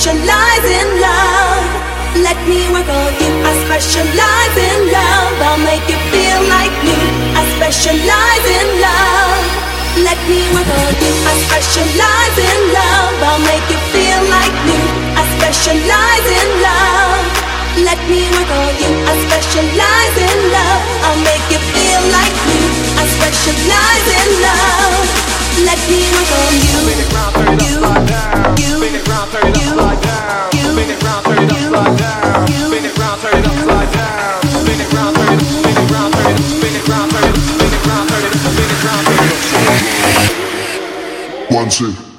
specialize in love. Let me work on you. I specialize in love. I'll make you feel like me. I specialize in love. Let me work on you. I specialize in love. I'll make you feel like me. I specialize in love. Let me work on you. I specialize in love. I'll make you feel like me. I specialize in love. Let me work on you. Spin it round, turn it upside down. Spin it round, turn it upside down. Spin it round, turn it upside down. Spin it round, turn it upside down. Spin it round, turn it, spin it round, turn it, spin it round, turn it, spin it round, turn it, spin it round, turn it. 1, 2.